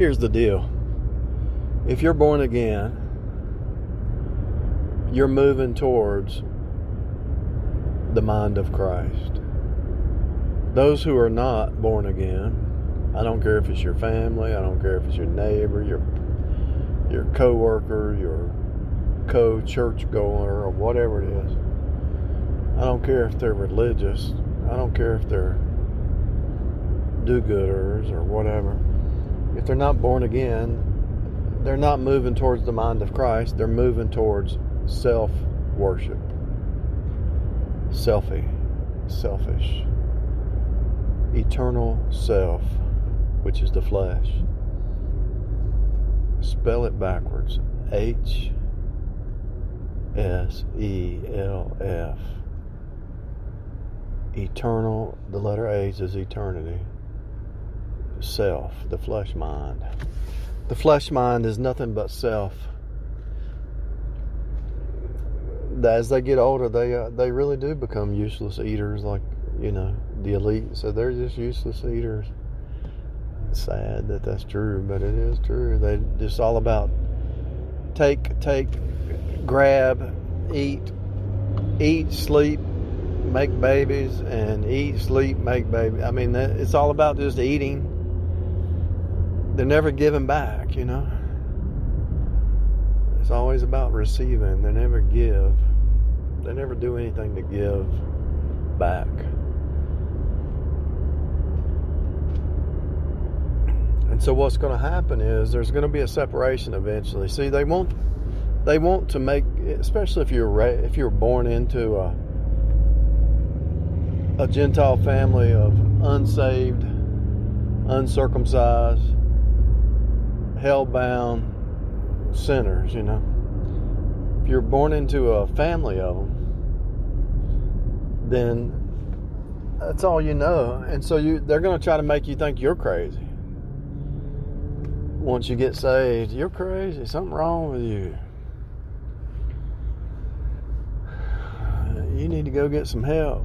Here's the deal. If you're born again, you're moving towards the mind of Christ. Those who are not born again, I don't care if it's your family, I don't care if it's your neighbor, your co-worker, your co-church goer, or whatever it is. I don't care if they're religious. I don't care if they're do-gooders or whatever. If they're not born again, they're not moving towards the mind of Christ. They're moving towards self-worship. Selfish. Eternal self, which is the flesh. Spell it backwards. H-S-E-L-F. Eternal, the letter H is eternity. Self, the flesh mind. The flesh mind is nothing but self. As they get older, they really do become useless eaters, like, the elite. So they're just useless eaters. It's sad that that's true, but it is true. They just all about take, grab, eat, sleep, make babies, and eat, sleep, make babies. I mean, it's all about just eating. They're never giving back, It's always about receiving. They never give. They never do anything to give back. And so what's going to happen is there's going to be a separation eventually. See, they want to make, especially if you're born into a Gentile family of unsaved, uncircumcised, hell-bound sinners, If you're born into a family of them, then that's all you know. And so they're going to try to make you think you're crazy. Once you get saved, you're crazy. Something wrong with you. You need to go get some help.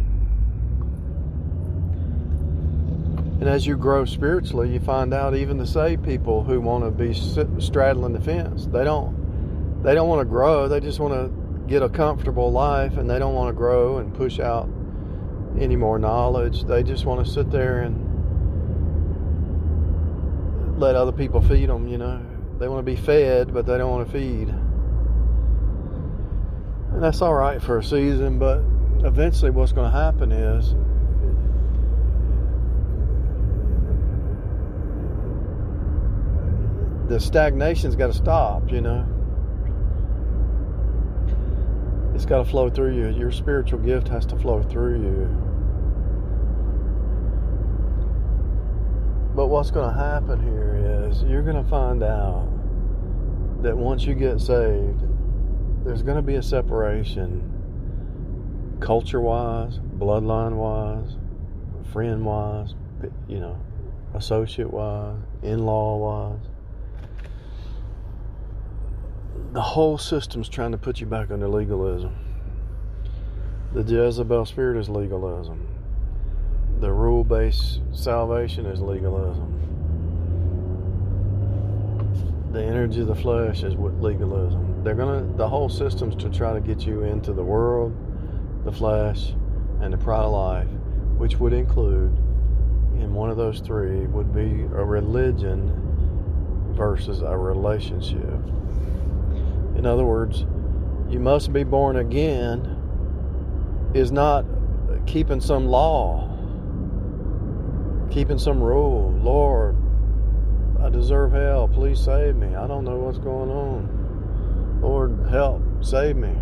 And as you grow spiritually, you find out even the saved people who want to be straddling the fence, they don't want to grow. They just want to get a comfortable life, and they don't want to grow and push out any more knowledge. They just want to sit there and let other people feed them, They want to be fed, but they don't want to feed. And that's all right for a season, but eventually what's going to happen is the stagnation's got to stop, It's got to flow through you. Your spiritual gift has to flow through you. But what's going to happen here is you're going to find out that once you get saved, there's going to be a separation, culture-wise, bloodline-wise, friend-wise, associate-wise, in-law-wise. The whole system's trying to put you back under legalism. The Jezebel spirit is legalism. The rule-based salvation is legalism. The energy of the flesh is legalism. The whole system's to try to get you into the world, the flesh, and the pride of life, which would include, in one of those three, would be a religion versus a relationship. In other words, you must be born again is not keeping some law, keeping some rule. Lord, I deserve hell. Please save me. I don't know what's going on. Lord, help. Save me.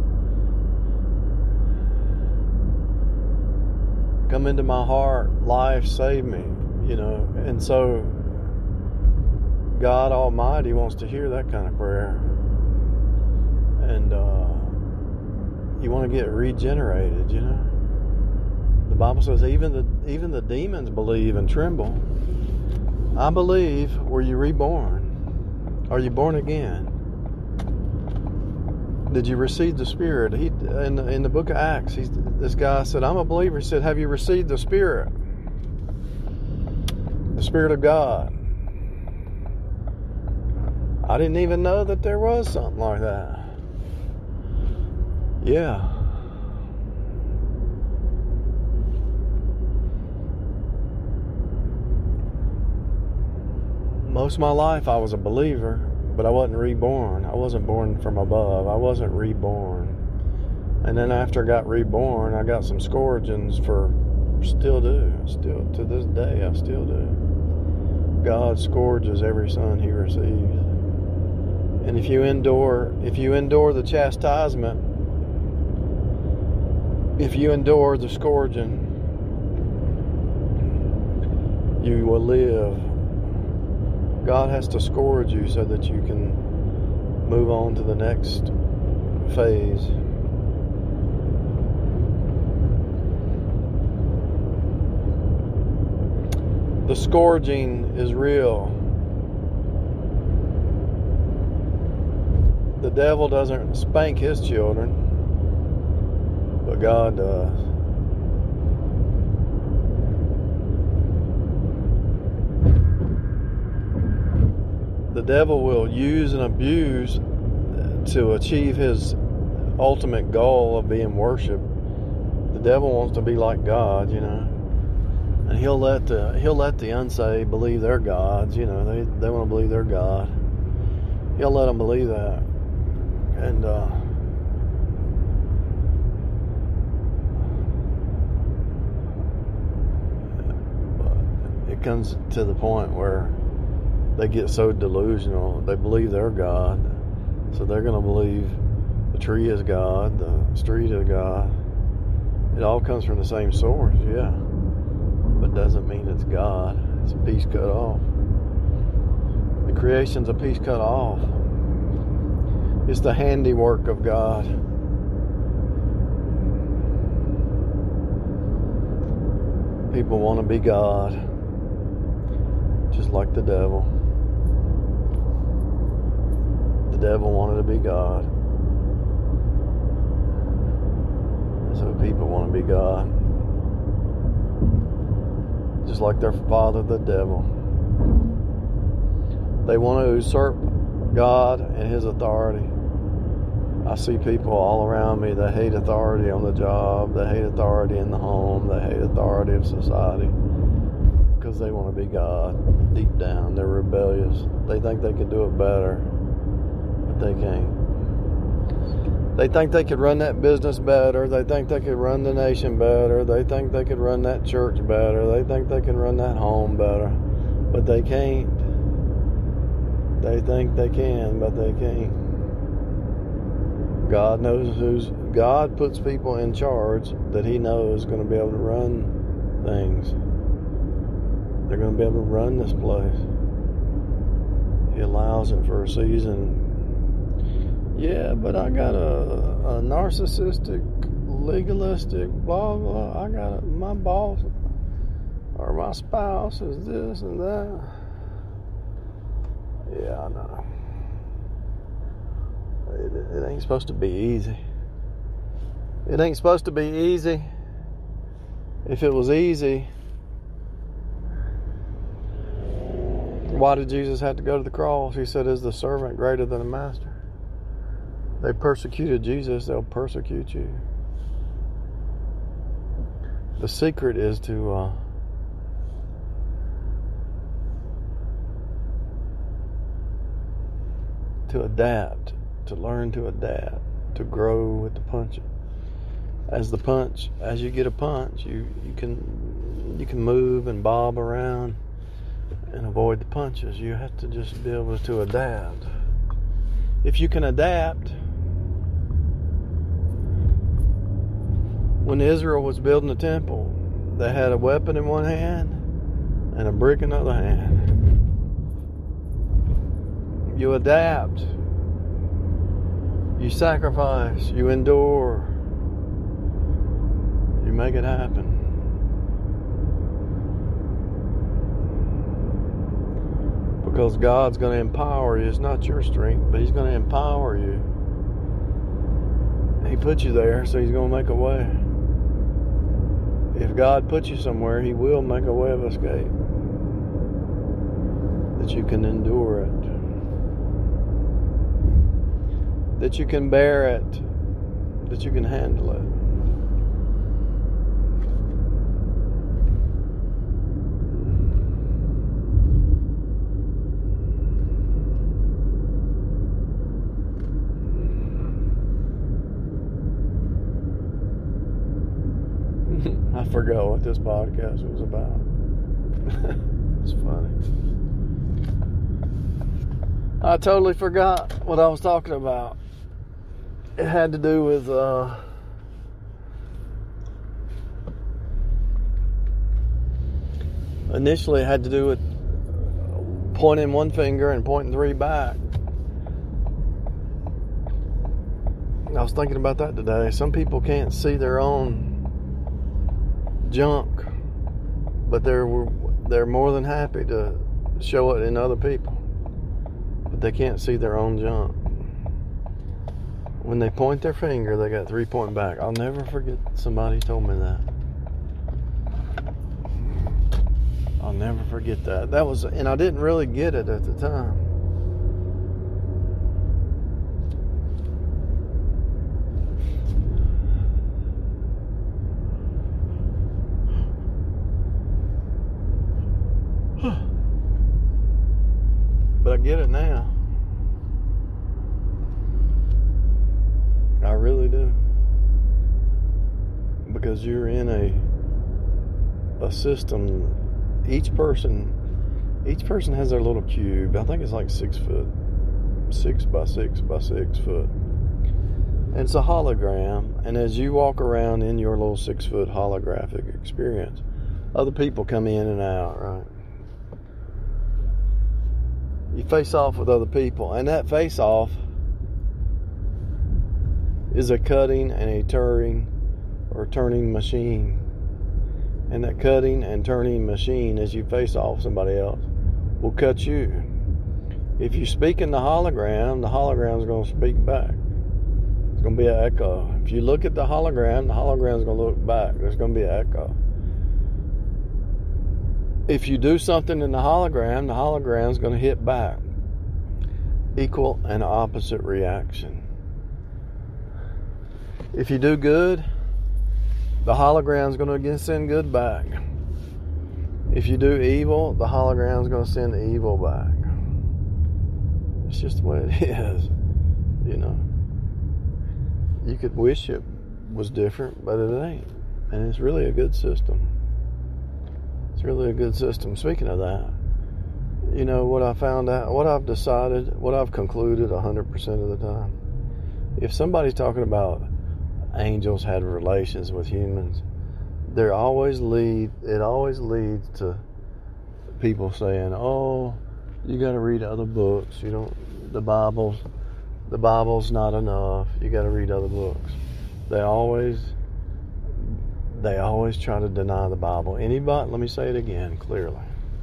Come into my heart. Life, save me. And so God Almighty wants to hear that kind of prayer. And you want to get regenerated, The Bible says even the demons believe and tremble. I believe. Were you reborn? Are you born again? Did you receive the Spirit? In the book of Acts, this guy said, I'm a believer. He said, have you received the Spirit? The Spirit of God. I didn't even know that there was something like that. Yeah. Most of my life I was a believer, but I wasn't reborn. I wasn't born from above. I wasn't reborn. And then after I got reborn, I got some scourgings still to this day, I still do. God scourges every son he receives. And if you endure the chastisement, if you endure the scourging, you will live. God has to scourge you so that you can move on to the next phase. The scourging is real. The devil doesn't spank his children, but God does. The devil will use and abuse to achieve his ultimate goal of being worshipped. The devil wants to be like God, and he'll let the unsaved believe they're gods. They want to believe they're God. He'll let them believe that, and it comes to the point where they get so delusional, they believe they're God, so they're going to believe the tree is God, the street is God. It all comes from the same source, yeah, but doesn't mean it's God. It's a piece cut off. The creation's a piece cut off. It's the handiwork of God. People want to be God, just like the devil. The devil wanted to be God. So people want to be God, just like their father, the devil. They want to usurp God and his authority. I see people all around me that hate authority on the job, they hate authority in the home, they hate authority of society, because they want to be God. Deep down, they're rebellious. They think they can do it better, but they can't. They think they could run that business better. They think they could run the nation better. They think they could run that church better. They think they can run that home better, but they can't. They think they can, but they can't. God puts people in charge that he knows is going to be able to run things. They're going to be able to run this place. He allows it for a season. Yeah, but I got a narcissistic, legalistic, blah, blah. My boss or my spouse is this and that. Yeah, I know. It ain't supposed to be easy. It ain't supposed to be easy. If it was easy, why did Jesus have to go to the cross? He said, is the servant greater than the master? They persecuted Jesus, they'll persecute you. The secret is to adapt, to learn to adapt, to grow with the punch. As you get a punch, you can move and bob around and avoid the punches. You have to just be able to adapt. If you can adapt, when Israel was building the temple, they had a weapon in one hand and a brick in the other hand. You adapt. You sacrifice. You endure. You make it happen. Because God's going to empower you. It's not your strength, but he's going to empower you. He put you there, so he's going to make a way. If God puts you somewhere, he will make a way of escape, that you can endure it. that you can bear it, that you can handle it. I forgot what this podcast was about. It's funny. I totally forgot what I was talking about. It had to do with initially it had to do with pointing one finger and pointing three back. I was thinking about that today. Some people can't see their own junk, but they're more than happy to show it in other people, but they can't see their own junk. When they point their finger, they got 3 point back. I'll never forget somebody told me that. I'll never forget that. And I didn't really get it at the time. But I get it now. I really do. Because you're in a system. Each person has their little cube. I think it's like 6 foot, 6 by 6 by 6 foot. And it's a hologram. And as you walk around in your little 6 foot holographic experience, other people come in and out, right? You face off with other people, and that face off is a cutting and a turning machine. And that cutting and turning machine, as you face off somebody else, will cut you. If you speak in the hologram is going to speak back. It's going to be an echo. If you look at the hologram is going to look back. There's going to be an echo. If you do something in the hologram is going to hit back. Equal and opposite reaction. If you do good, the hologram is going to send good back. If you do evil, the hologram is going to send evil back. It's just the way it is, you know. You could wish it was different, but it ain't. And it's really a good system. It's really a good system. Speaking of that, you know what I found out, what I've decided, what I've concluded 100% of the time. If somebody's talking about angels had relations with humans, it always leads to people saying, "Oh, you got to read other books. The Bible's not enough. You got to read other books." They always try to deny the Bible. Let me say it again clearly.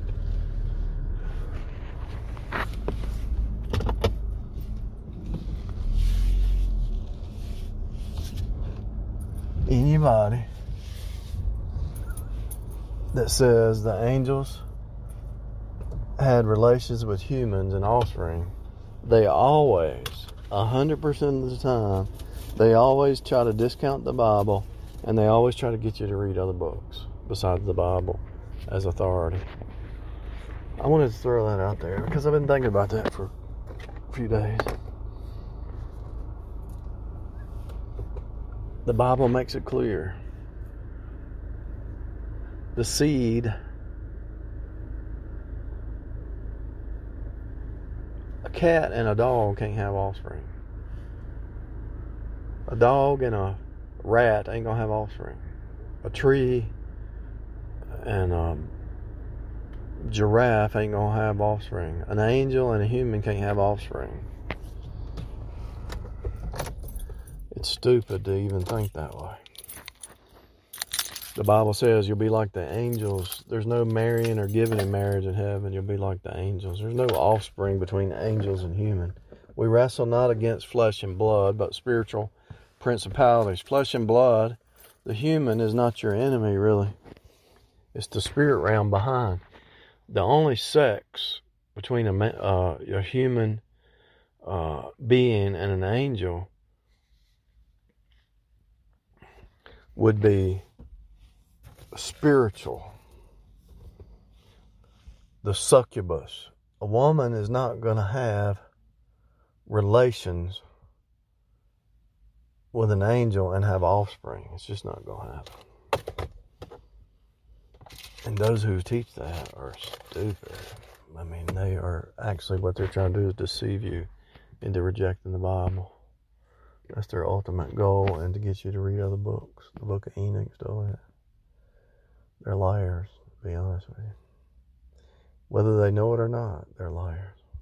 Anybody that says the angels had relations with humans and offspring, they always, 100% of the time, they always try to discount the Bible, and they always try to get you to read other books besides the Bible as authority. I wanted to throw that out there because I've been thinking about that for a few days. The Bible makes it clear. The seed, a cat and a dog can't have offspring. A dog and a rat ain't gonna have offspring. A tree and a giraffe ain't gonna have offspring. An angel and a human can't have offspring. It's stupid to even think that way. The Bible says you'll be like the angels. There's no marrying or giving in marriage in heaven. You'll be like the angels. There's no offspring between angels and human. We wrestle not against flesh and blood, but spiritual principalities. Flesh and blood, the human is not your enemy, really. It's the spirit realm behind. The only sex between a human being and an angel would be spiritual. The succubus. A woman is not going to have relations with an angel and have offspring. It's just not going to happen. And those who teach that are stupid. I mean, they are actually, what they're trying to do is deceive you into rejecting the Bible. That's their ultimate goal, and to get you to read other books. The Book of Enoch, stuff like that. They're liars, to be honest with you. Whether they know it or not, they're liars.